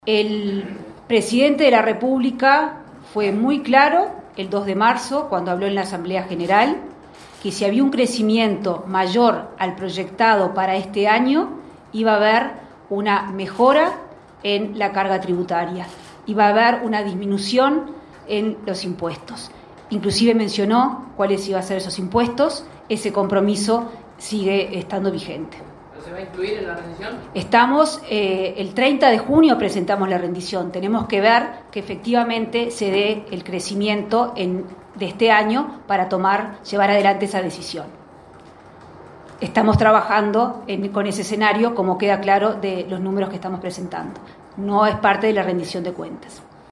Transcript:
El presidente de la República fue muy claro el 2 de marzo, cuando habló en la Asamblea General, que si había un crecimiento mayor al proyectado para este año, iba a haber una mejora en la carga tributaria, iba a haber una disminución en los impuestos. Inclusive mencionó cuáles iban a ser esos impuestos. Ese compromiso sigue estando vigente. ¿Se va a incluir en la rendición? Estamos, el 30 de junio presentamos la rendición. Tenemos que ver que efectivamente se dé el crecimiento de este año para llevar adelante esa decisión. Estamos trabajando con ese escenario, como queda claro de los números que estamos presentando. No es parte de la rendición de cuentas.